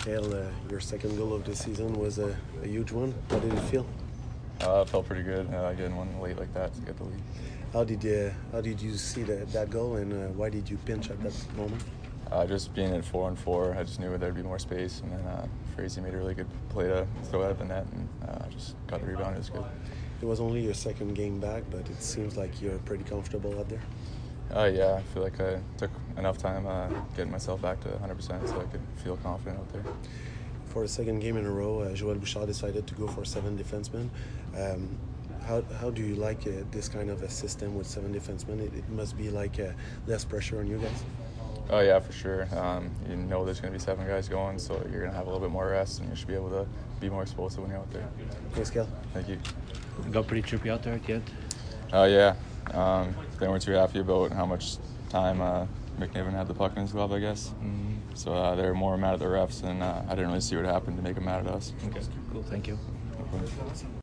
Kale, your second goal of the season was a huge one. How did it feel? It felt pretty good getting one late like that to get the lead. How did you see that goal, and why did you pinch at that moment? Just being at 4-on-4, I just knew there'd be more space, and then Frazee made a really good play to throw out of the net, and just got the rebound. It was good. It was only your second game back, but it seems like you're pretty comfortable out there. Yeah, I feel like I took enough time getting myself back to 100% so I could feel confident out there. For the second game in a row, Joel Bouchard decided to go for 7 defensemen. How do you like this kind of a system with 7 defensemen? It must be like less pressure on you guys. Oh yeah, for sure. You know there's going to be 7 guys going, so you're going to have a little bit more rest, and you should be able to be more explosive when you're out there. Thanks, Kel. Thank you. It got pretty trippy out there at the end. Yeah. They weren't too happy about how much time McNiven had the puck in his glove, I guess. Mm-hmm. So they were more mad at the refs, and I didn't really see what happened to make them mad at us. Okay, cool. Thank you. No problem.